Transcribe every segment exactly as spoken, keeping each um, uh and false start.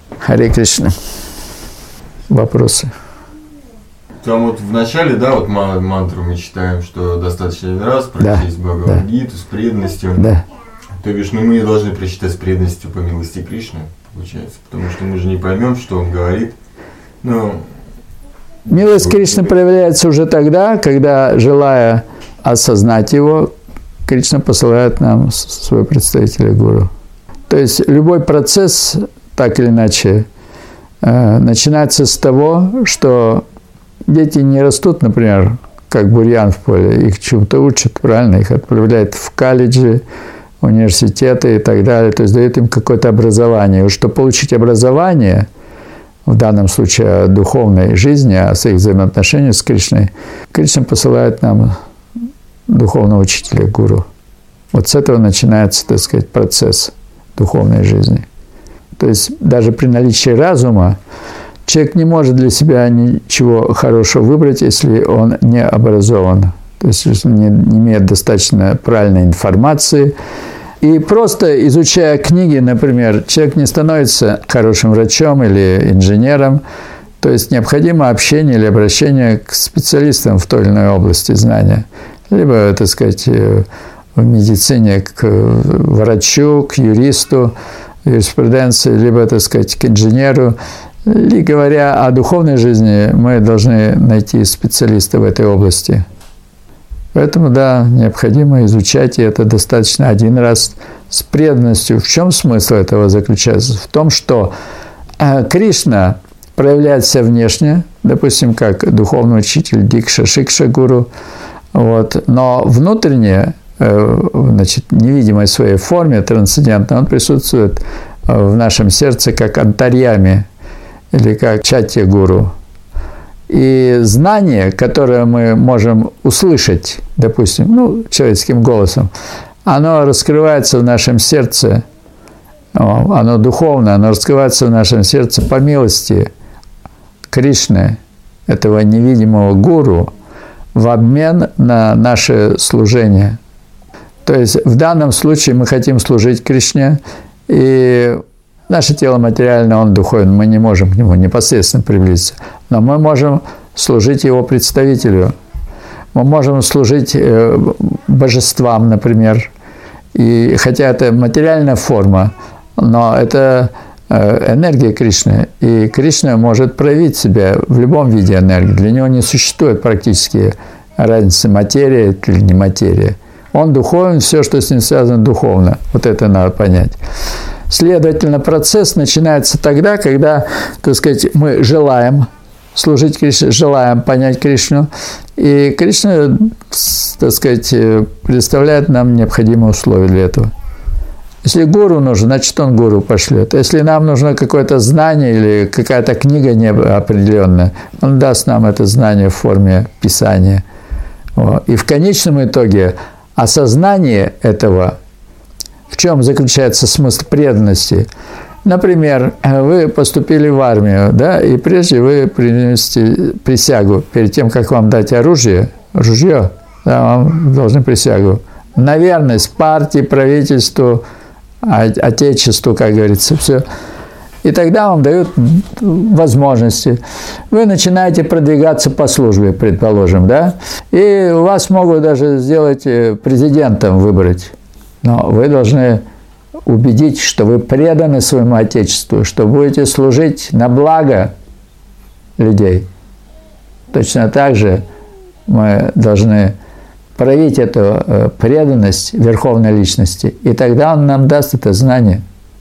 Харе Кришна. Вопросы? Там вот в начале, да, вот мантру мы читаем, что достаточно один раз прочесть да, Бхагавад-гиту да. с преданностью. Да. То бишь, ну мы не должны прочитать с преданностью по милости Кришны, получается, потому что мы же не поймем, что он говорит. Ну, милость Кришны проявляется уже тогда, когда, желая осознать его, Кришна посылает нам своего представителя гуру. То есть любой процесс, так или иначе, начинается с того, что дети не растут, например, как бурьян в поле, их чему-то учат, правильно, их отправляют в колледжи, университеты и так далее, то есть дают им какое-то образование. И чтобы получить образование, в данном случае о духовной жизни, о своих взаимоотношениях с Кришной, Кришна посылает нам духовного учителя, гуру. Вот с этого начинается, так сказать, процесс духовной жизни. То есть даже при наличии разума человек не может для себя ничего хорошего выбрать, если он не образован, то есть если он не, не имеет достаточно правильной информации. И просто изучая книги, например, человек не становится хорошим врачом или инженером, то есть необходимо общение или обращение к специалистам в той или иной области знания. Либо, так сказать, в медицине к врачу, к юристу, юриспруденции, либо, так сказать, к инженеру. И говоря о духовной жизни, мы должны найти специалиста в этой области. Поэтому, да, необходимо изучать, и это достаточно один раз с преданностью. В чем смысл этого заключается? В том, что Кришна проявляется внешне, допустим, как духовный учитель Дикша, Шикша, гуру, вот, но внутренне, значит, невидимой своей форме, трансцендентно, он присутствует в нашем сердце как антарьями или как чатья гуру. И знание, которое мы можем услышать, допустим, ну, человеческим голосом, оно раскрывается в нашем сердце, оно духовное, оно раскрывается в нашем сердце по милости Кришны, этого невидимого гуру, в обмен на наше служение. То есть в данном случае мы хотим служить Кришне, и наше тело материально, он духовен, мы не можем к нему непосредственно приблизиться, но мы можем служить его представителю, мы можем служить божествам, например, и хотя это материальная форма, но это энергия Кришны, и Кришна может проявить себя в любом виде энергии, для него не существует практически разницы материя или не материя. Он духовен, все, что с ним связано, духовно, вот это надо понять. Следовательно, процесс начинается тогда, когда, так сказать, мы желаем служить Кришне, желаем понять Кришну, и Кришна, так сказать, предоставляет нам необходимые условия для этого. Если гуру нужен, значит, он гуру пошлет. Если нам нужно какое-то знание или какая-то книга неопределенная, он даст нам это знание в форме писания. И в конечном итоге осознание этого, в чем заключается смысл преданности? Например, вы поступили в армию, да, и прежде вы принесете присягу, перед тем, как вам дать оружие, ружье, да, вам должны присягу на верность партии, правительству, отечеству, как говорится, все. И тогда вам дают возможности. Вы начинаете продвигаться по службе, предположим, да, и вас могут даже сделать президентом, выбрать. Но вы должны убедить, что вы преданы своему Отечеству, что будете служить на благо людей. Точно так же мы должны проявить эту преданность Верховной Личности, и тогда Он нам даст это знание.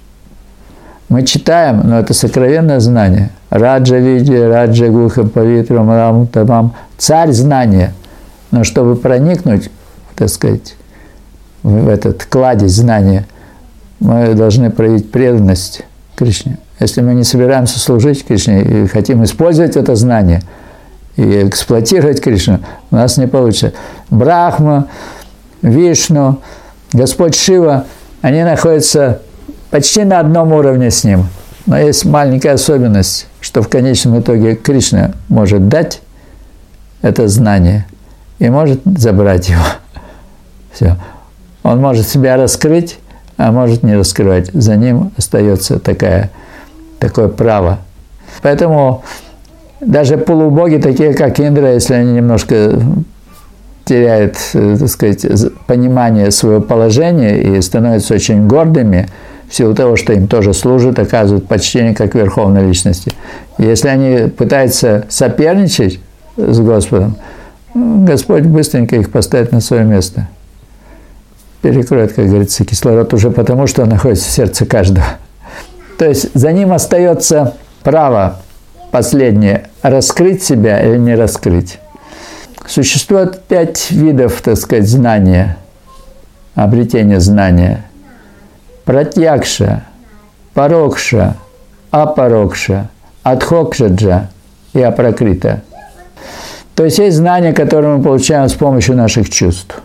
Мы читаем, но это сокровенное знание. Раджа Види, Раджа Гуха Павитрам Рам Тамам. Царь знания. Но чтобы проникнуть, так сказать, в этот кладезь знания, мы должны проявить преданность Кришне. Если мы не собираемся служить Кришне и хотим использовать это знание и эксплуатировать Кришну, у нас не получится. Брахма, Вишну, Господь Шива, они находятся почти на одном уровне с ним. Но есть маленькая особенность, что в конечном итоге Кришна может дать это знание и может забрать его. Все. Он может себя раскрыть, а может не раскрывать. За ним остается такая такое право. Поэтому даже полубоги, такие как Индра, если они немножко теряют, так сказать, понимание своего положения и становятся очень гордыми, в силу того, что им тоже служат, оказывают почтение как верховной личности. Если они пытаются соперничать с Господом, Господь быстренько их поставит на свое место. Перекроет, как говорится, кислород уже потому, что он находится в сердце каждого. То есть за ним остается право последнее – раскрыть себя или не раскрыть. Существует пять видов, так сказать, знания, обретения знания. Пратьякша, парокша, апарокша, адхокшаджа и апракрита. То есть есть знания, которые мы получаем с помощью наших чувств.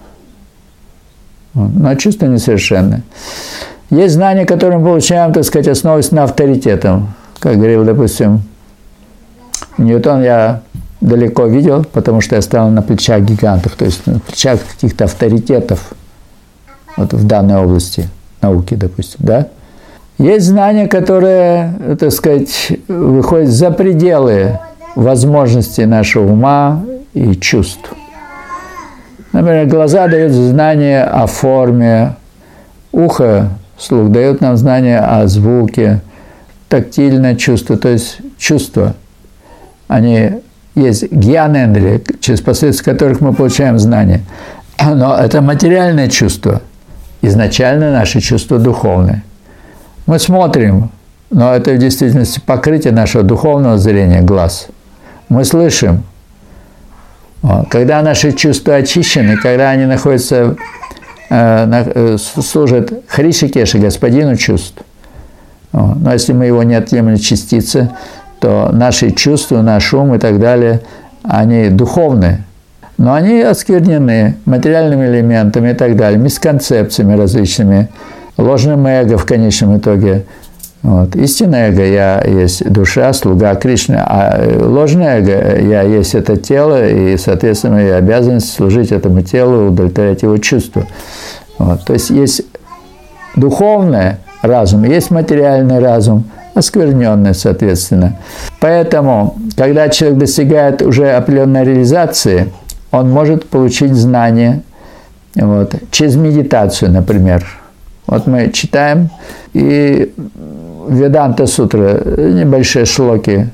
Но чувства несовершенны. Есть знания, которые мы получаем, так сказать, основываясь на авторитетах. Как говорил, допустим, Ньютон я далеко видел, потому что я стоял на плечах гигантов, то есть на плечах каких-то авторитетов вот в данной области науки, допустим, да. Есть знания, которые, так сказать, выходят за пределы возможностей нашего ума и чувств. Например, глаза дают знания о форме, ухо, слух дает нам знания о звуке, тактильное чувство, то есть чувства. Они есть гьян-эндри, через посредством которых мы получаем знания. Но это материальное чувство. Изначально наши чувства духовные. Мы смотрим, но это в действительности покрытие нашего духовного зрения, глаз. Мы слышим. Когда наши чувства очищены, когда они находятся, э, служат Хришикеше, господину чувств, но если мы его неотъемлемые частицы, то наши чувства, наш ум и так далее, они духовные, но они осквернены материальными элементами и так далее, мисконцепциями различными, ложным эго в конечном итоге. Вот. Истинное эго – я есть душа, слуга Кришны, а ложное эго – я есть это тело, и, соответственно, моя обязанность служить этому телу, удовлетворять его чувства. Вот. То есть есть духовное разум, есть материальный разум, оскверненный, соответственно. Поэтому, когда человек достигает уже определенной реализации, он может получить знания вот, через медитацию, например. Вот мы читаем, и Веданта Сутра, небольшие шлоки,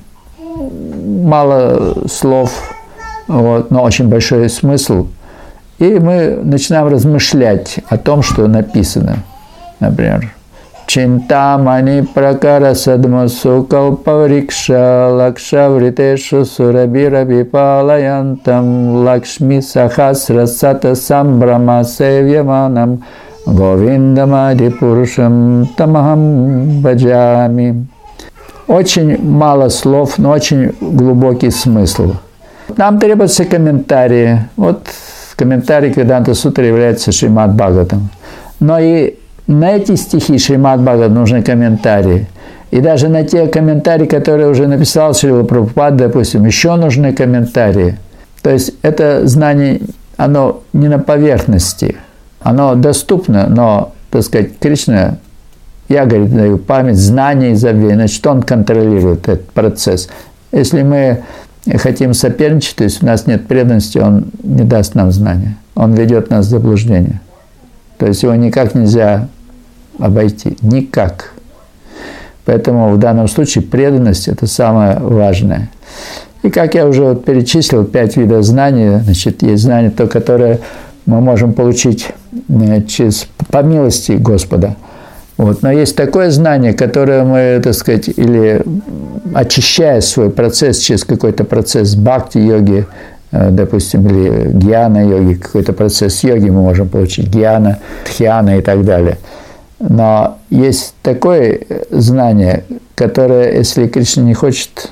мало слов, вот, но очень большой смысл. И мы начинаем размышлять о том, что написано. Например, Чинтамани пракара садмасу калпаврикша лакша вритешу сурабира випалаянтам лакшми сахасра сата самбрама севьяманам Говиндамади Пурушам Тамахам Баджами. Очень мало слов, но очень глубокий смысл. Нам требуются комментарии. Вот комментарий к Веданта Сутре является Шримад Бхагаватам. Но и на эти стихи Шримад Бхагаватам нужны комментарии. И даже на те комментарии, которые уже написал Шрила Прабхупада, допустим, еще нужны комментарии. То есть это знание, оно не на поверхности. Оно доступно, но, так сказать, Кришна, я, говорит, даю память, знание и забвение, значит, он контролирует этот процесс. Если мы хотим соперничать, то есть у нас нет преданности, он не даст нам знания. Он ведет нас в заблуждение. То есть его никак нельзя обойти. Никак. Поэтому в данном случае преданность – это самое важное. И как я уже вот перечислил, пять видов знаний, значит, есть знания, то, которое мы можем получить через, по милости Господа. Вот. Но есть такое знание, которое мы, так сказать, или очищая свой процесс через какой-то процесс бхакти-йоги, допустим, или гьяна-йоги, какой-то процесс йоги мы можем получить, гьяна, дхьяна и так далее. Но есть такое знание, которое, если Кришна не хочет,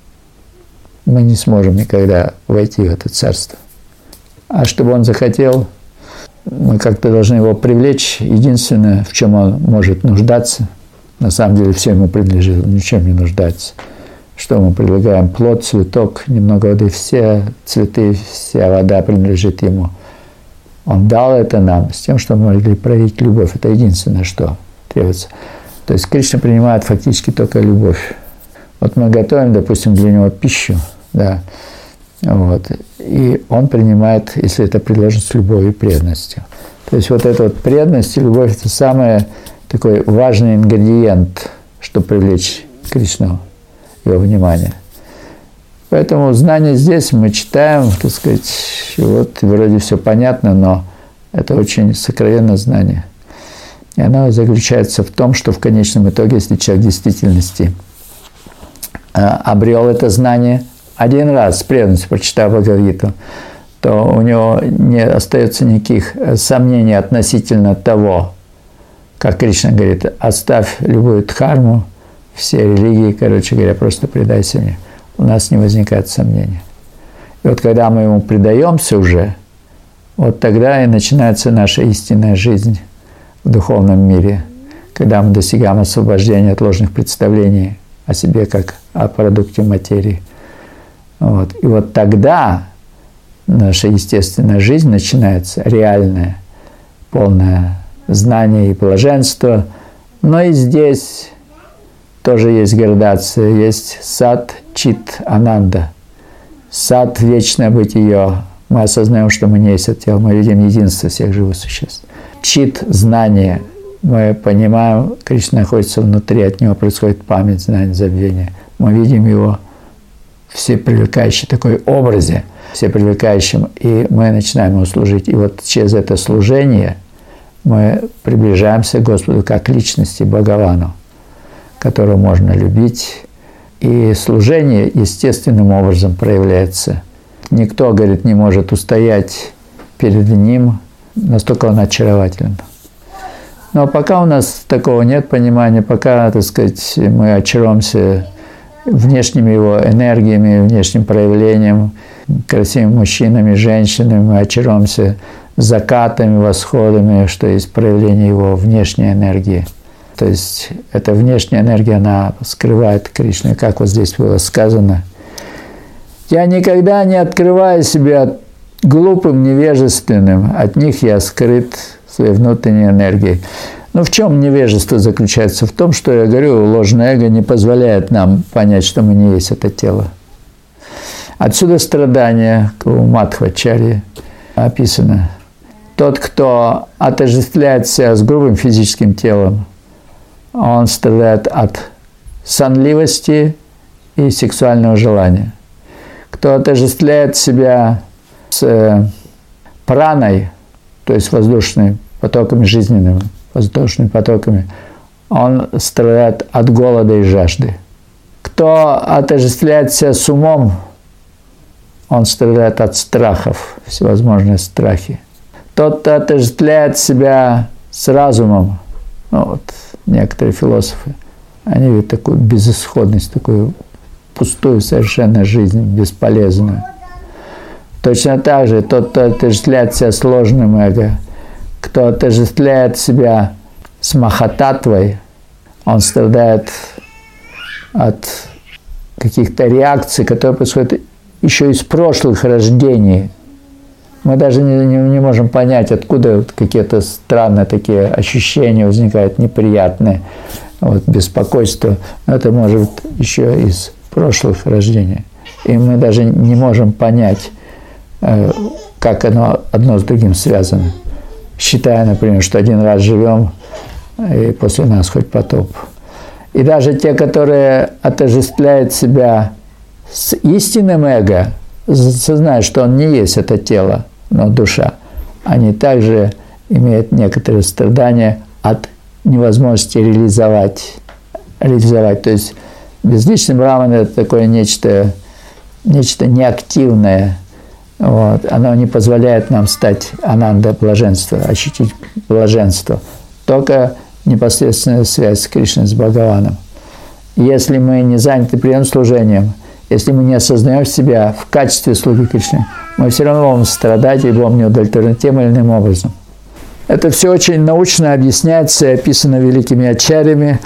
мы не сможем никогда войти в это царство. А чтобы он захотел, мы как-то должны его привлечь. Единственное, в чем он может нуждаться, на самом деле все ему принадлежит, он ничем не нуждается. Что мы предлагаем? Плод, цветок, немного воды, все цветы, вся вода принадлежит ему. Он дал это нам с тем, что мы могли проявить любовь. Это единственное, что требуется. То есть Кришна принимает фактически только любовь. Вот мы готовим, допустим, для него пищу, да, вот, и он принимает, если это предложено с любовью и преданностью. То есть вот эта вот преданность и любовь – это самый такой важный ингредиент, чтобы привлечь Кришну, его внимание. Поэтому знание здесь мы читаем, так сказать, вот вроде все понятно, но это очень сокровенное знание. И оно заключается в том, что в конечном итоге, если человек в действительности обрел это знание один раз с преданностью, прочитав Бхагавад-гиту, то у него не остается никаких сомнений относительно того, как Кришна говорит, оставь любую дхарму, все религии, короче говоря, просто предайся мне. У нас не возникает сомнений. И вот когда мы ему предаемся уже, вот тогда и начинается наша истинная жизнь в духовном мире, когда мы достигаем освобождения от ложных представлений о себе как о продукте материи. Вот. И вот тогда наша естественная жизнь начинается, реальная, полное знание и блаженство. Но и здесь тоже есть градация, есть сад, чит, ананда. Сад – вечное бытие. Мы осознаем, что мы не есть это тело, мы видим единство всех живых существ. Чит – знание. Мы понимаем, Кришна находится внутри, от него происходит память, знание, забвение. Мы видим его всепривлекающий такой образе, всепривлекающим, и мы начинаем ему служить. И вот через это служение мы приближаемся к Господу как личности, Бхагавану, которого можно любить. И служение естественным образом проявляется. Никто, говорит, не может устоять перед ним, настолько он очарователен. Но пока у нас такого нет понимания, пока, так сказать, мы очаруемся внешними его энергиями, внешним проявлением, красивыми мужчинами, женщинами, мы очаруемся закатами, восходами, что есть проявление его внешней энергии. То есть эта внешняя энергия, она скрывает Кришну, как вот здесь было сказано. «Я никогда не открываю себя глупым, невежественным, от них я скрыт своей внутренней энергией». Ну, в чем невежество заключается? В том, что, я говорю, ложное эго не позволяет нам понять, что мы не есть это тело. Отсюда страдание у Мадхвачарьи описано. Тот, кто отождествляет себя с грубым физическим телом, он страдает от сонливости и сексуального желания. Кто отождествляет себя с праной, то есть воздушными потоками жизненными, воздушными потоками, он страдает от голода и жажды. Кто отождествляет себя с умом, он страдает от страхов, всевозможные страхи. Тот, кто отождествляет себя с разумом, ну вот некоторые философы, они видят такую безысходность, такую пустую совершенно жизнь, бесполезную. Точно так же тот, кто отождествляет себя с ложным эго, кто отождествляет себя с махататвой, он страдает от каких-то реакций, которые происходят еще из прошлых рождений. Мы даже не, не, не можем понять, откуда вот какие-то странные такие ощущения возникают, неприятные, вот, беспокойство. Это может быть еще из прошлых рождений. И мы даже не можем понять, э, как оно одно с другим связано. Считая, например, что один раз живем, и после нас хоть потоп. И даже те, которые отождествляют себя с истинным эго, знают, что он не есть это тело, но душа, они также имеют некоторые страдания от невозможности реализовать. реализовать. То есть безличный браман – это такое нечто, нечто неактивное. Вот. Оно не позволяет нам стать ананда, блаженство, ощутить блаженство. Только непосредственная связь с Кришной, с Бхагаваном. Если мы не заняты преданным служением, если мы не осознаем себя в качестве слуги Кришны, мы все равно будем страдать и будем неудовлетворены тем или иным образом. Это все очень научно объясняется и описано великими ачарьями,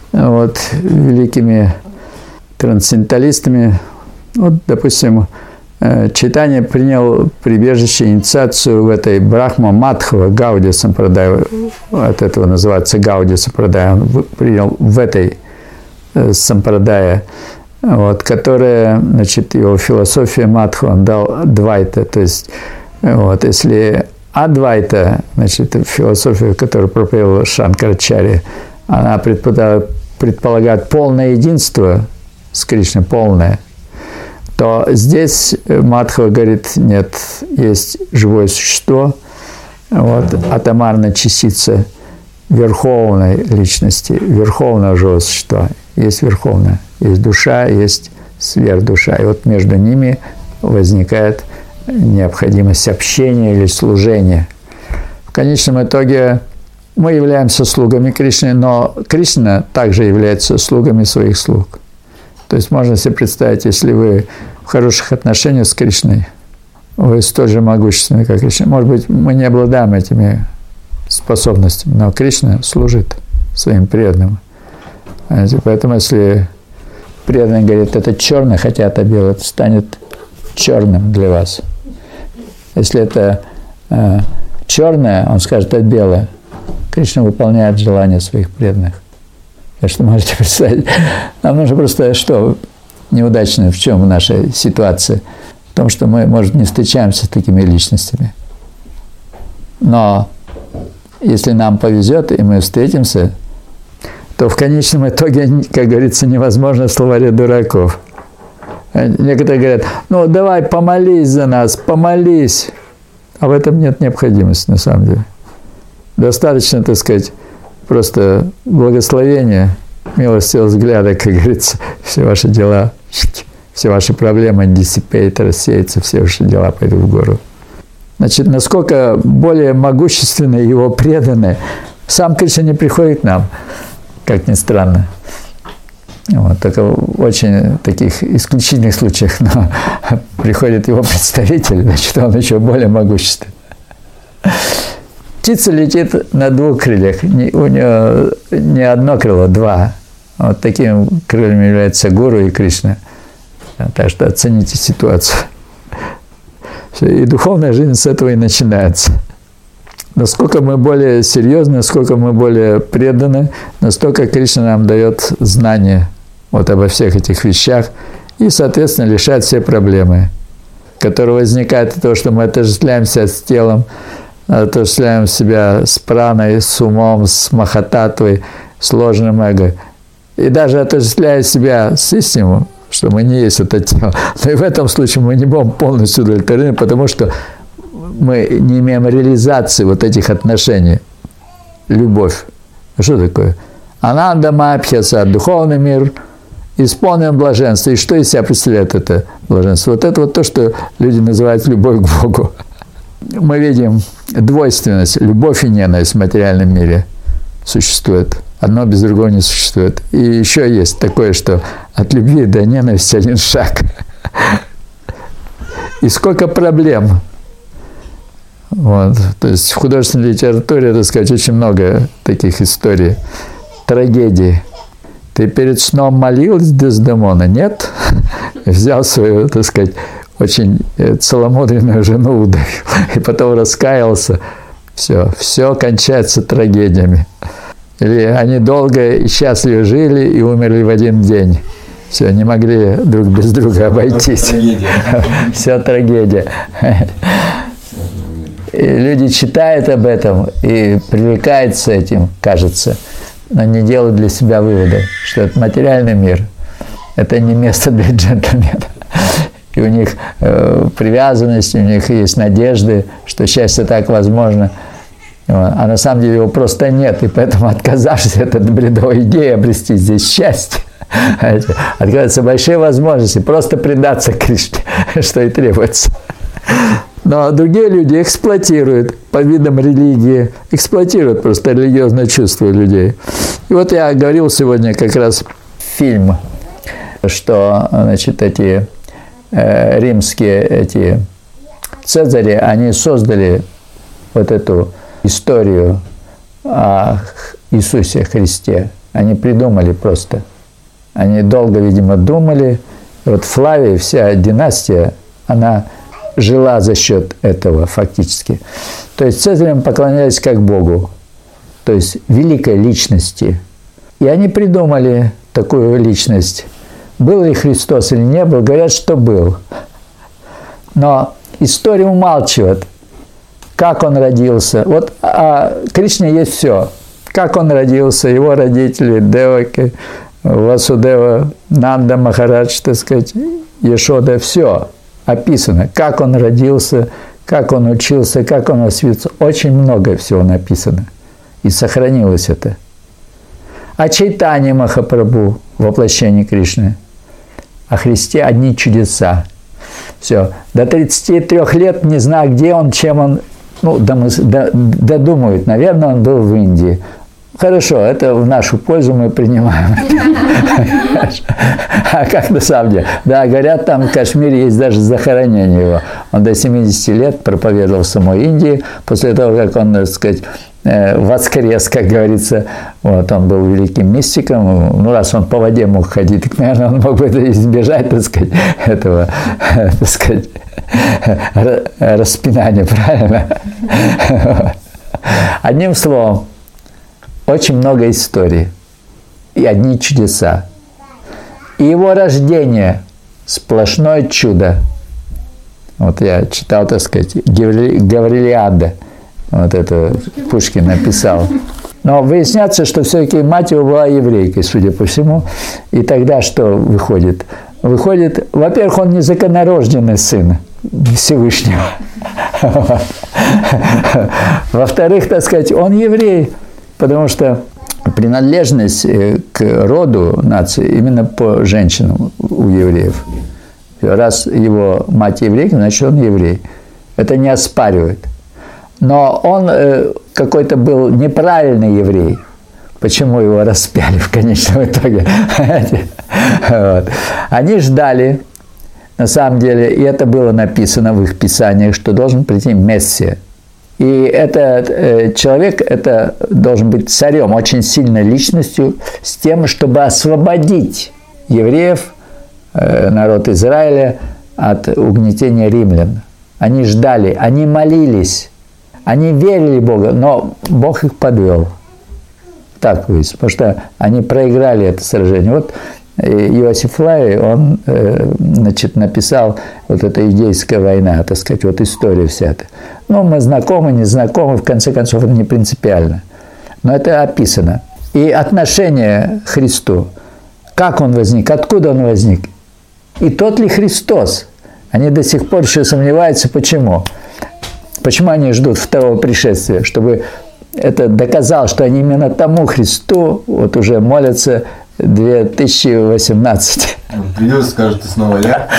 вот, великими трансценденталистами. Вот, допустим, Чайтанья принял прибежище, инициацию в этой Брахма Мадхава Гаудия Сампрадая, от этого называется Гаудия Сампрадая, он принял в этой Сампрадая, вот, которая, значит, его философия Мадхва, он дал Двайта, то есть, вот, если Адвайта, значит, философия, которую проповедовал Шанкарачарья, она предполагает, предполагает полное единство с Кришной, полное, то здесь Мадхва говорит, нет, есть живое существо, вот, атомарная частица верховной личности, верховного живого существа. Есть верховная, есть душа, есть сверхдуша. И вот между ними возникает необходимость общения или служения. В конечном итоге мы являемся слугами Кришны, но Кришна также является слугами своих слуг. То есть можно себе представить, если вы в хороших отношениях с Кришной, вы столь же могущественны, как Кришна. Может быть, мы не обладаем этими способностями, но Кришна служит своим преданным. Поэтому если преданный говорит, это черное, хотя это белое, это станет черным для вас. Если это э, черное, он скажет, это белое. Кришна выполняет желания своих преданных. Так что можете представить, нам нужно просто что неудачно в чем наша ситуация? В том, что мы, может, не встречаемся с такими личностями. Но если нам повезет, и мы встретимся, то в конечном итоге, как говорится, невозможно в словаре дураков. Некоторые говорят, ну давай помолись за нас, помолись. А в этом нет необходимости на самом деле. Достаточно, так сказать, просто благословения, милостивого взгляда, как говорится, все ваши дела, все ваши проблемы диссипеют, рассеются, все ваши дела пойдут в гору. Значит, насколько более могущественны его преданные, сам Кришна не приходит к нам, как ни странно. Вот, только в очень таких исключительных случаях, но приходит его представитель, значит, он еще более могущественный. Птица летит на двух крыльях, не, у нее не одно крыло, два. Вот такими крыльями являются Гуру и Кришна. Так что оцените ситуацию. И духовная жизнь с этого и начинается. Насколько мы более серьезны, насколько мы более преданы, настолько Кришна нам дает знания вот обо всех этих вещах и, соответственно, решает все проблемы, которые возникают от того, что мы отождествляемся с телом, отождествляем себя с праной, с умом, с махататвой, с ложным эго. И даже отождествляя себя с истиной, что мы не есть это тело. Но и в этом случае мы не будем полностью удовлетворены, потому что мы не имеем реализации вот этих отношений. Любовь. Что такое? Ананда Мабхьяса, духовный мир, исполнен блаженства. И что из себя представляет это блаженство? Вот это вот то, что люди называют любовь к Богу. Мы видим двойственность, любовь и ненависть в материальном мире существует. Одно без другого не существует. И еще есть такое, что от любви до ненависти один шаг. И сколько проблем. Вот. То есть в художественной литературе, так сказать, очень много таких историй. Трагедий. Ты перед сном молилась Дездемона? Нет? Взял свою, так сказать, очень целомудренную жену удавил. И потом раскаялся. Все. Все кончается трагедиями. Или они долго и счастливо жили и умерли в один день. Все, не могли друг без друга обойтись. Трагедия. Все трагедия. И люди читают об этом и привлекаются этим, кажется, но не делают для себя вывода, что это материальный мир, это не место для джентльмена. И у них э, привязанность, у них есть надежды, что счастье так возможно. А на самом деле его просто нет, и поэтому, отказавшись от этой бредовой идеи обрести здесь счастье, открываются большие возможности просто предаться Кришне, что и требуется. Но другие люди эксплуатируют по видам религии, эксплуатируют просто религиозное чувство людей. И вот я говорил сегодня как раз фильм, что, значит, эти э, римские эти цезари, они создали вот эту историю о Иисусе Христе. Они придумали просто. Они долго, видимо, думали. И вот Флавий, вся династия, она жила за счет этого фактически. То есть Цезарям поклонялись как Богу, то есть великой личности. И они придумали такую личность. Был ли Христос или не был, говорят, что был. Но история умалчивает, как он родился. Вот о Кришне есть все. Как он родился, его родители, Деваки, Васудева, Нанда Махарадж, так сказать, Ешода, все описано. Как он родился, как он учился, как он освятился. Очень много всего написано. И сохранилось это. О Чайтанье Махапрабху, воплощении Кришны. О Христе одни чудеса. Все. До тридцати трёх лет не знаю, где он, чем он, ну, додумывает. Наверное, он был в Индии. Хорошо, это в нашу пользу мы принимаем. А как на самом деле? Да, говорят, там в Кашмире есть даже захоронение его. Он до семидесяти лет проповедовал в самой Индии. После того, как он, так сказать, воскрес, как говорится, вот, он был великим мистиком. Ну, раз он по воде мог ходить, так, наверное, он мог бы избежать, так сказать, этого, так сказать, распинания, правильно? Одним словом, очень много историй и одни чудеса. И его рождение – сплошное чудо. Вот я читал, так сказать, Гаврилиада. Вот это Пушкин написал. Но выясняется, что все-таки мать его была еврейкой, судя по всему. И тогда что выходит? Выходит, во-первых, он незаконнорожденный сын Всевышнего. Во-вторых, так сказать, он еврей, потому что принадлежность к роду нации именно по женщинам у евреев. Раз его мать еврейка, значит, он еврей. Это не оспаривает. Но он э, какой-то был неправильный еврей. Почему его распяли в конечном итоге? Вот. Они ждали, на самом деле, и это было написано в их писаниях, что должен прийти Мессия. И этот э, человек это должен быть царем, очень сильной личностью, с тем, чтобы освободить евреев, э, народ Израиля, от угнетения римлян. Они ждали, они молились. Они верили в Бога, но Бог их подвел. Так выяснилось, потому что они проиграли это сражение. Вот Иосиф Флавий, он значит, написал вот эта иудейская война, так сказать, вот история вся эта. Ну, мы знакомы, не знакомы, в конце концов, это не принципиально. Но это описано. И отношение к Христу. Как он возник, откуда он возник? И тот ли Христос? Они до сих пор еще сомневаются, почему. Почему они ждут второго пришествия? Чтобы это доказал, что они именно тому Христу вот уже молятся две тысячи восемнадцать. Придет, скажет, ты снова я.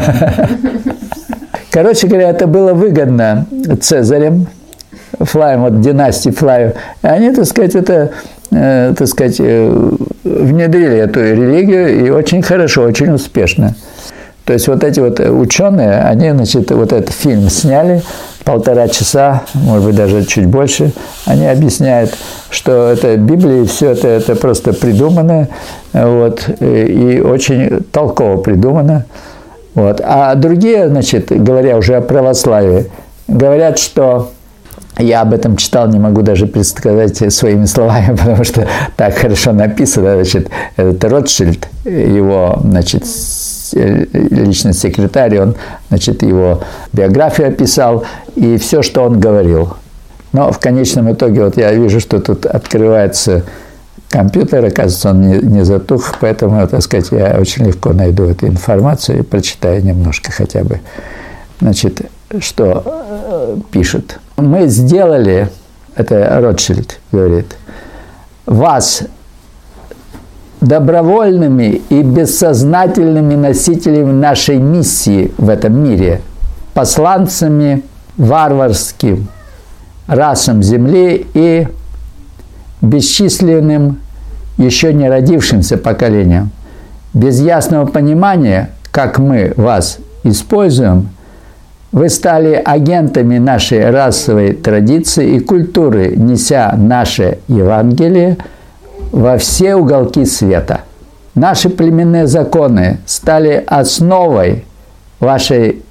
Короче говоря, это было выгодно Цезарем, Флавием, вот династии Флавиев. И они, так сказать, это, э, так сказать, э, внедрили эту религию и очень хорошо, очень успешно. То есть вот эти вот ученые, они, значит, вот этот фильм сняли, полтора часа, может быть, даже чуть больше, они объясняют, что это Библия, и все это, это просто придумано, вот, и очень толково придумано. Вот. А другие, значит, говоря уже о православии, говорят, что я об этом читал, не могу даже предсказать своими словами, потому что так хорошо написано, значит, этот Ротшильд, его, значит, личный секретарь, он, значит, его биографию описал, и все, что он говорил. Но в конечном итоге, вот я вижу, что тут открывается компьютер, оказывается, он не, не затух, поэтому, так сказать, я очень легко найду эту информацию и прочитаю немножко хотя бы. Значит, что э, пишут. Мы сделали, это Ротшильд говорит, вас добровольными и бессознательными носителями нашей миссии в этом мире, посланцами варварским расам Земли и бесчисленным еще не родившимся поколениям. Без ясного понимания, как мы вас используем, вы стали агентами нашей расовой традиции и культуры, неся наше Евангелие во все уголки света. Наши племенные законы стали основой вашей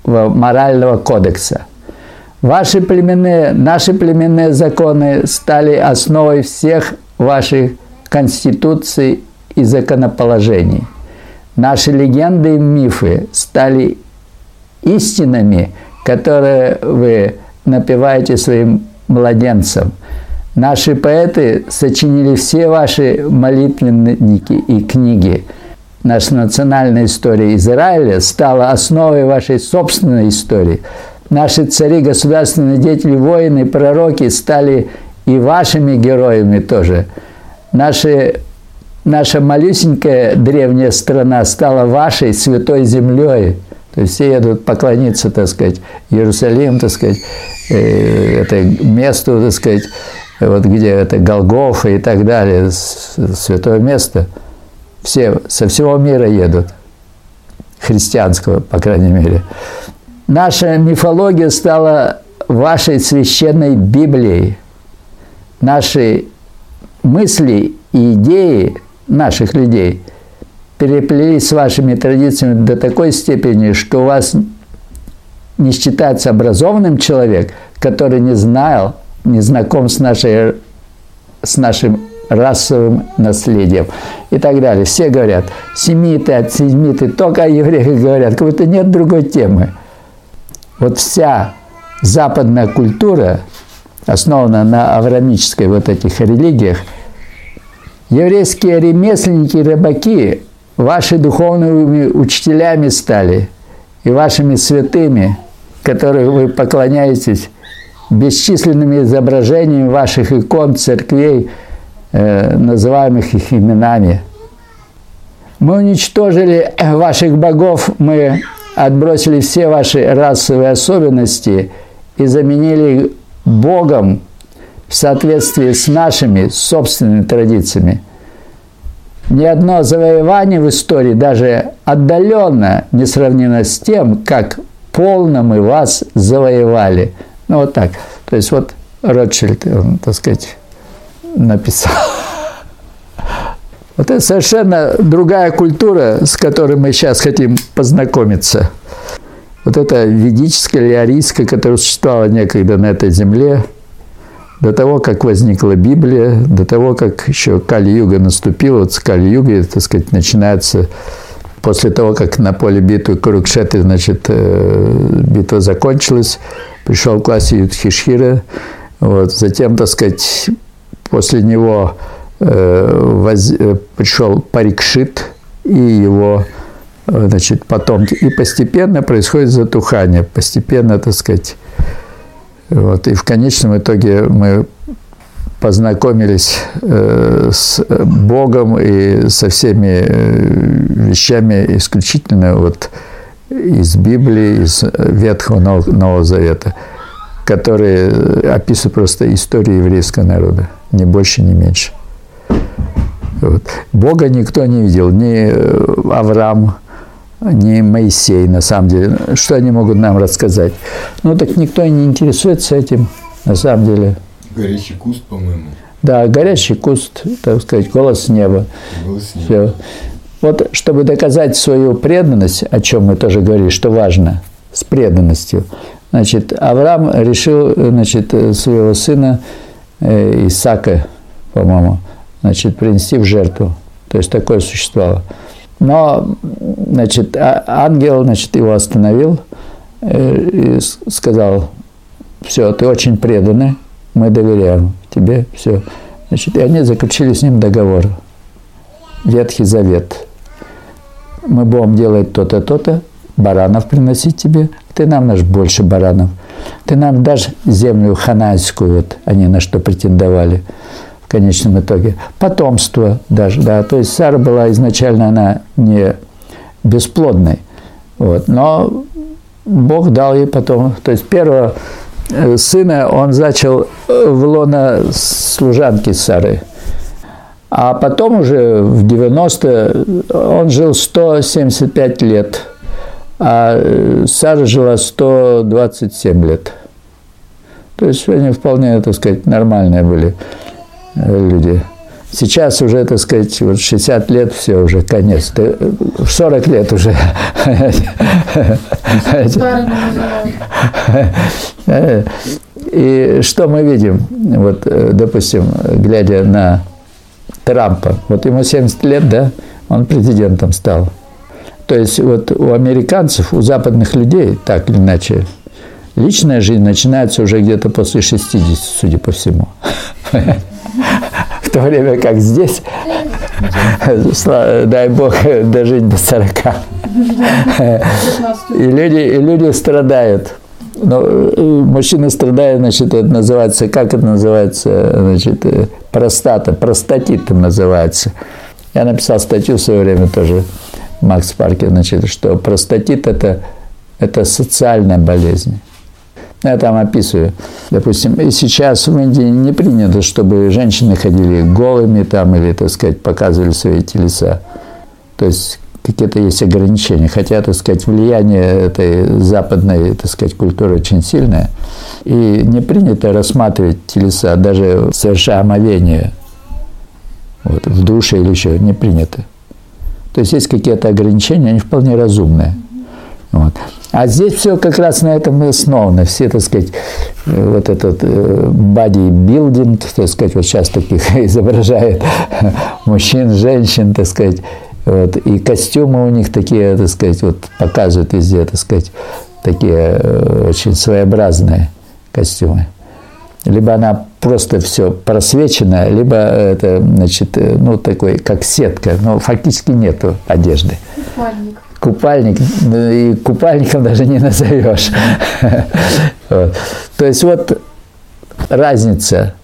морального кодекса. Ваши племенные, наши племенные законы стали основой всех ваших конституций и законоположений. Наши легенды и мифы стали истинами, которые вы напеваете своим младенцам. Наши поэты сочинили все ваши молитвенники и книги. Наша национальная история Израиля стала основой вашей собственной истории. Наши цари, государственные деятели, воины, пророки стали и вашими героями тоже. Наши, наша малюсенькая древняя страна стала вашей святой землей. То есть все едут поклониться, так сказать, Иерусалим, так сказать, это месту, так сказать, вот где это Голгофа и так далее, святое место. Все со всего мира едут, христианского, по крайней мере. Наша мифология стала вашей священной Библией. Наши мысли и идеи наших людей переплелись с вашими традициями до такой степени, что у вас не считается образованным человек, который не знал, не знаком с, нашей, с нашим расовым наследием и так далее. Все говорят, семиты, антисемиты, только о евреях говорят, как будто нет другой темы. Вот вся западная культура основана на авраамической вот этих религиях. Еврейские ремесленники и рыбаки ваши духовными учителями стали и вашими святыми, которых вы поклоняетесь, бесчисленными изображениями ваших икон, церквей, э, называемых их именами. Мы уничтожили ваших богов, мы отбросили все ваши расовые особенности и заменили их Богом в соответствии с нашими собственными традициями. Ни одно завоевание в истории даже отдаленно не сравнено с тем, как полно мы вас завоевали. Ну, вот так. То есть, вот Ротшильд, он, так сказать, написал. Вот это совершенно другая культура, с которой мы сейчас хотим познакомиться. Вот это ведическая или арийская, которая существовала некогда на этой земле, до того, как возникла Библия, до того, как еще Кали-юга наступила. Вот с Кали-юги, так сказать, начинается после того, как на поле битвы Курукшеты, значит, битва закончилась, пришел к власти Юдхишхира. Вот. Затем, так сказать, после него э, воз, пришел Парикшит и его, значит, потомки. И постепенно происходит затухание, постепенно, так сказать. Вот. И в конечном итоге мы познакомились э, с Богом и со всеми вещами исключительно вот из Библии, из Ветхого Нового, Нового Завета, которые описывают просто историю еврейского народа, ни больше, ни меньше. Вот. Бога никто не видел, ни Авраам, ни Моисей, на самом деле. Что они могут нам рассказать? Ну, так никто и не интересуется этим, на самом деле. Горящий куст, по-моему. Да, горящий куст, так сказать, голос неба. Голос неба. Все. Вот, чтобы доказать свою преданность, о чем мы тоже говорили, что важно, с преданностью, значит, Авраам решил, значит, своего сына э, Исаака, по-моему, значит, принести в жертву. То есть такое существовало. Но, значит, ангел, значит, его остановил и сказал: все, ты очень преданный, мы доверяем тебе, все. Значит, и они заключили с ним договор, Ветхий Завет. Мы будем делать то-то, то-то, баранов приносить тебе, ты нам дашь больше баранов. Ты нам дашь землю хананскую, вот они на что претендовали в конечном итоге. Потомство даже, да. То есть Сара была изначально, она не бесплодной. Вот. Но Бог дал ей потом, то есть первого сына он зачал в лоно служанки Сары. А потом уже в девяностые он жил сто семьдесят пять лет, а Сара жила сто двадцать семь лет. То есть они вполне, так сказать, нормальные были люди. Сейчас уже, так сказать, вот шестьдесят лет, все, уже конец. В сорок лет уже. И что мы видим? Вот, допустим, глядя на Трампа. Вот ему семьдесят лет, да? Он президентом стал. То есть вот у американцев, у западных людей, так или иначе, личная жизнь начинается уже где-то после шестидесяти, судя по всему. В то время как здесь, дай Бог, дожить до сорока. И люди, и люди страдают. Но мужчина страдает, значит, это называется, как это называется, значит, простата, простатит называется. Я написал статью в свое время тоже, Макс Паркер, значит, что простатит это, это социальная болезнь. Я там описываю. Допустим, и сейчас в Индии не принято, чтобы женщины ходили голыми там или, так сказать, показывали свои телеса. То есть какие-то есть ограничения. Хотя, так сказать, влияние этой западной, так сказать, культуры очень сильное. И не принято рассматривать телеса, даже совершая омовение вот, в душе или еще, не принято. То есть есть какие-то ограничения, они вполне разумные. Вот. А здесь все как раз на этом и основано. Все, так сказать, вот этот бодибилдинг, так сказать, вот сейчас таких изображает мужчин, женщин, так сказать, вот, и костюмы у них такие, так сказать, вот показывают везде, так сказать, такие очень своеобразные костюмы. Либо она просто все просвечена, либо это, значит, ну, такой, как сетка, но фактически нету одежды. Купальник. Купальник, и купальником даже не назовешь. Вот. То есть вот разница.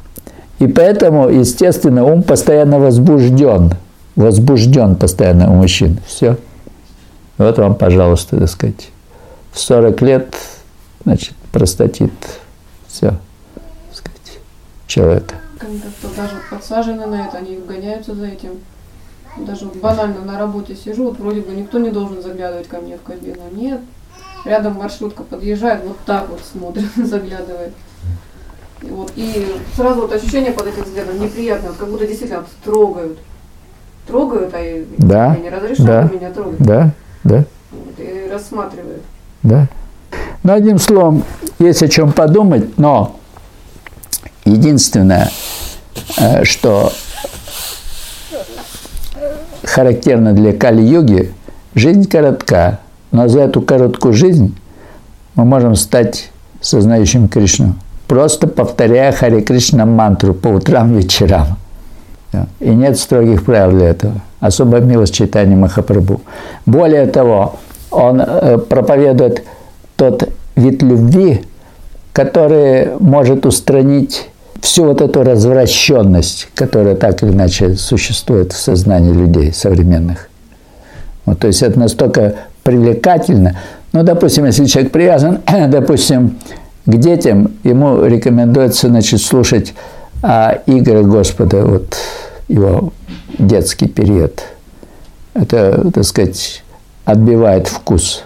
И поэтому, естественно, ум постоянно возбужден. Возбужден постоянно у мужчин. Все. Вот вам, пожалуйста, так сказать. В сорок лет, значит, простатит. Все. Так сказать, человека. Когда-то даже подсажены на это, они гоняются за этим. Даже вот банально на работе сижу, вот вроде бы никто не должен заглядывать ко мне в кабину. Нет. Рядом маршрутка подъезжает, вот так вот смотрит, заглядывает. И, вот, и сразу вот ощущение под этим взглядом неприятное, вот как будто действительно трогают. Трогают, а я, да, я не разрешаю да, меня трогать. Да, да. Вот, и рассматривают. Да. Ну, одним словом, есть о чем подумать, но единственное, что характерно для Кали-юги, жизнь коротка, но за эту короткую жизнь мы можем стать сознающим Кришну, просто повторяя Харе Кришна мантру по утрам, вечерам. И нет строгих правил для этого. Особая милость Чайтаньи Махапрабху. Более того, он проповедует тот вид любви, который может устранить всю вот эту развращенность, которая так или иначе существует в сознании людей современных. Вот, то есть это настолько привлекательно. Ну, допустим, если человек привязан, допустим, к детям, ему рекомендуется, значит, слушать о играх Господа, вот его детский период. Это, так сказать, отбивает вкус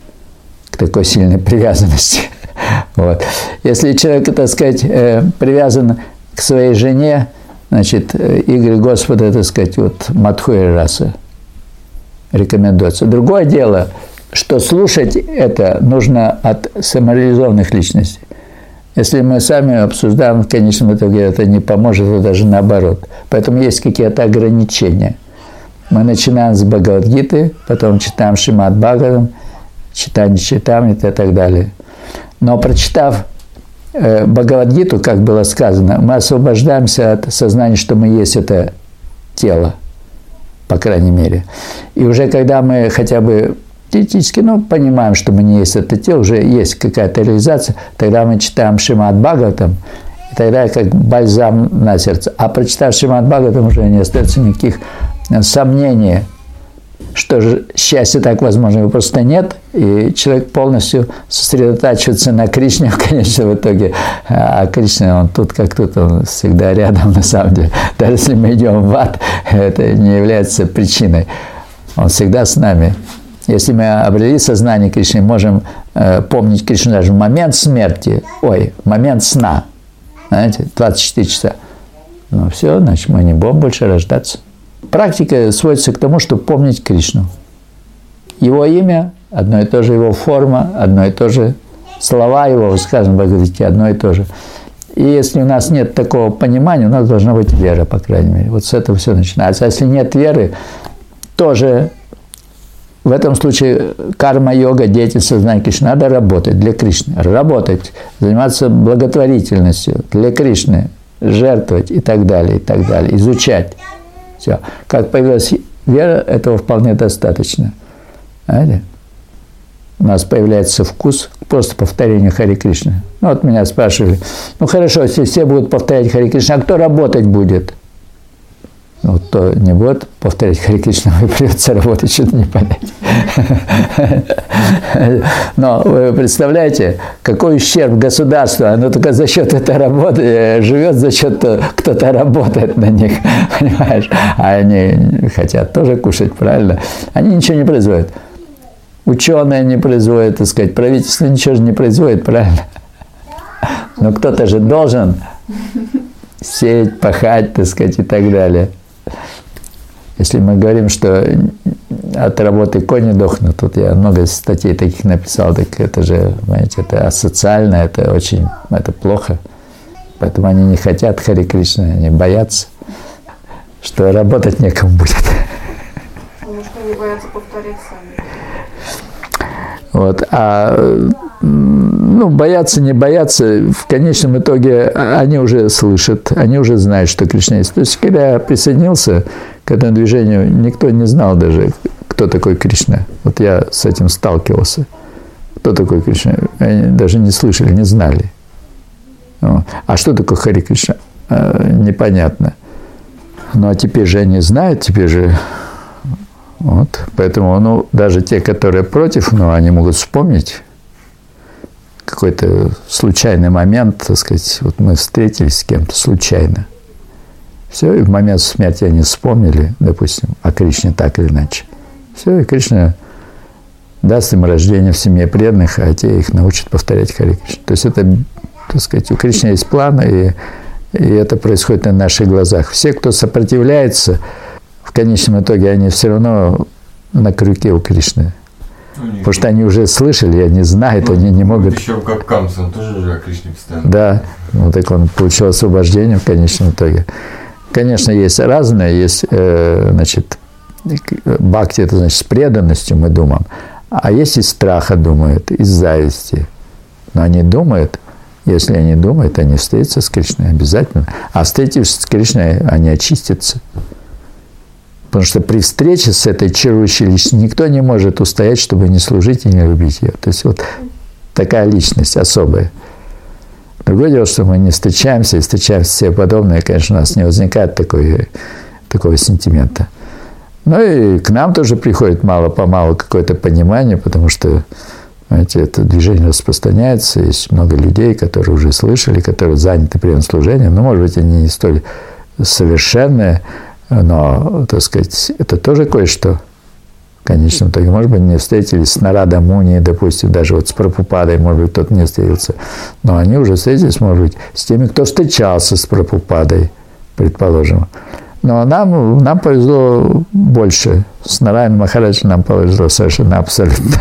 к такой сильной привязанности. Вот. Если человек, так сказать, привязан к своей жене, значит, игры Господа, так сказать, вот Мадхуя раса рекомендуется. Другое дело, что слушать это нужно от самореализованных личностей. Если мы сами обсуждаем, в конечном итоге это не поможет, а даже наоборот. Поэтому есть какие-то ограничения. Мы начинаем с Бхагавад-гиты, потом читаем Шримад Бхагаватам, читаем Чайтамриту и так далее. Но прочитав э, Бхагавад-гиту, как было сказано, мы освобождаемся от сознания, что мы есть это тело, по крайней мере. И уже когда мы хотя бы теоретически, ну, понимаем, что мы не есть это тело, уже есть какая-то реализация, тогда мы читаем Шримад Бхагаватам, и тогда как бальзам на сердце. А прочитав Шримад Бхагаватам, уже не остается никаких сомнений, что же счастья так возможно его просто нет, и человек полностью сосредотачивается на Кришне в конечном итоге. А Кришна, он тут как тут, он всегда рядом на самом деле. Даже если мы идем в ад, это не является причиной. Он всегда с нами. Если мы обрели сознание Кришны, можем э, помнить Кришну даже в момент смерти, ой, в момент сна, знаете, двадцать четыре часа. Ну все, значит, мы не будем больше рождаться. Практика сводится к тому, чтобы помнить Кришну. Его имя, одно и то же, его форма, одно и то же, слова его, высказаны в Бхагавад-гите, одно и то же. И если у нас нет такого понимания, у нас должна быть вера, по крайней мере. Вот с этого все начинается. А если нет веры, тоже в этом случае карма-йога, деятельность сознания Кришны, надо работать для Кришны. Работать, заниматься благотворительностью для Кришны, жертвовать и так далее, и так далее, изучать. Все. Как появилась вера, этого вполне достаточно. Знаете? У нас появляется вкус к просто повторению Хари Кришны. Ну, вот меня спрашивали, ну хорошо, если все будут повторять Хари Кришна, а кто работать будет? Ну, кто не будет повторять Хари Кришна, вы придется работать, что-то не понять. Но вы представляете, какой ущерб государству, оно только за счет этой работы живет, за счет того, кто-то работает на них, понимаешь? А они хотят тоже кушать, правильно? Они ничего не производят. Ученые не производят, так сказать, правительство ничего же не производит, правильно? Но кто-то же должен сеять, пахать, так сказать, и так далее. Если мы говорим, что от работы кони дохнут, тут я много статей таких написал, так это же, понимаете, это асоциально, это очень, это плохо. Поэтому они не хотят Хари Кришны, они боятся, что работать некому будет. Потому что они боятся повторять сами. Вот. А ну, бояться, не бояться, в конечном итоге они уже слышат, они уже знают, что Кришна есть. То есть, когда я присоединился к этому движению, никто не знал даже, кто такой Кришна. Вот я с этим сталкивался. Кто такой Кришна? Они даже не слышали, не знали. А что такое Хари Кришна? Непонятно. Ну, а теперь же они знают, теперь же... Вот, поэтому, ну, даже те, которые против, ну, они могут вспомнить какой-то случайный момент, так сказать, вот мы встретились с кем-то случайно. Все, и в момент смерти они вспомнили, допустим, о Кришне так или иначе. Все, и Кришна даст им рождение в семье преданных, а те их научат повторять Хари Кришну. То есть это, так сказать, у Кришны есть план, и, и это происходит на наших глазах. Все, кто сопротивляется, в конечном итоге они все равно на крюке у Кришны. Ну, потому что они уже слышали, они знают, ну, они не могут... Еще как Камса, он тоже же о Кришне постоянно. Да, ну так он получил освобождение в конечном итоге. Конечно, есть разное, есть, э, значит, бхакти, это значит с преданностью мы думаем, а есть из страха думают, из зависти. Но они думают, если они думают, они встретятся с Кришной обязательно. А встретившись с Кришной, они очистятся. Потому что при встрече с этой чарующей личностью никто не может устоять, чтобы не служить и не любить ее. То есть вот такая личность особая. Другое дело, что мы не встречаемся, и встречаемся все подобные, конечно, у нас не возникает такой, такого сентимента. Ну и к нам тоже приходит мало-помалу какое-то понимание, потому что, знаете, это движение распространяется, есть много людей, которые уже слышали, которые заняты преданным служением, но, может быть, они не столь совершенные, но, так сказать, это тоже кое-что. В конечном итоге, может быть, не встретились с Нарада Муни, допустим, даже вот с Прабхупадой, может быть, кто-то не встретился. Но они уже встретились, может быть, с теми, кто встречался с Прабхупадой, предположим. Но нам, нам повезло больше. С Нараяном Махараджем нам повезло совершенно абсолютно.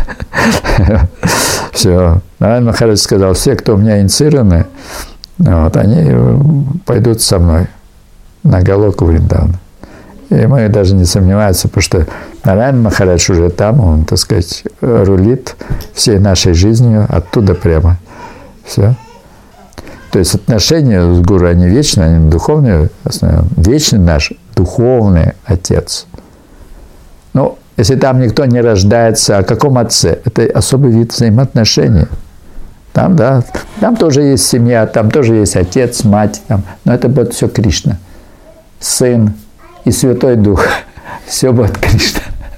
Все. Нараян Махарадж сказал, все, кто у меня инициированы, вот, они пойдут со мной на Галоку Вриндавана. И мы даже не сомневаемся, потому что Нараян Махарадж уже там, он, так сказать, рулит всей нашей жизнью оттуда прямо. Все. То есть отношения с гуру, они вечные, они духовные, основном, вечный наш духовный отец. Ну, если там никто не рождается, о каком отце? Это особый вид взаимоотношений. Там, да, там тоже есть семья, там тоже есть отец, мать, там, но это будет все Кришна. Сын и Святой Дух. Все будет Кришна.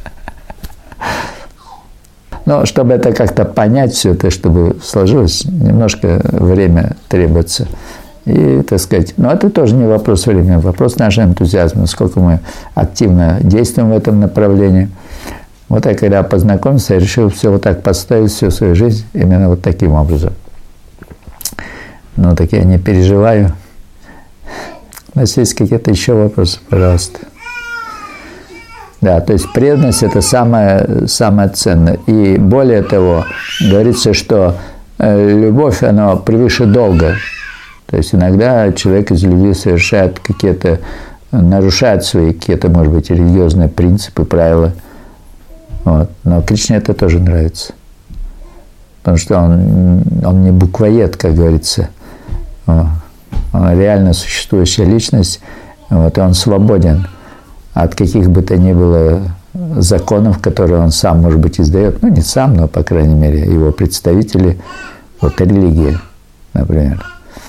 Но чтобы это как-то понять, все это, чтобы сложилось, немножко время требуется. И, так сказать, но это тоже не вопрос времени, вопрос нашего энтузиазма, насколько мы активно действуем в этом направлении. Вот я когда познакомился, я решил все вот так поставить, всю свою жизнь именно вот таким образом. Ну, так я не переживаю. У нас есть какие-то еще вопросы, пожалуйста. Да, то есть преданность – это самое, самое ценное. И более того, говорится, что любовь, она превыше долга. То есть иногда человек из любви совершает какие-то, нарушает свои какие-то, может быть, религиозные принципы, правила. Вот. Но Кришне это тоже нравится. Потому что он, он не буквоед, как говорится. Он реально существующая личность, вот, и он свободен от каких бы то ни было законов, которые он сам, может быть, издает. Ну, не сам, но, по крайней мере, его представители, вот религия, например.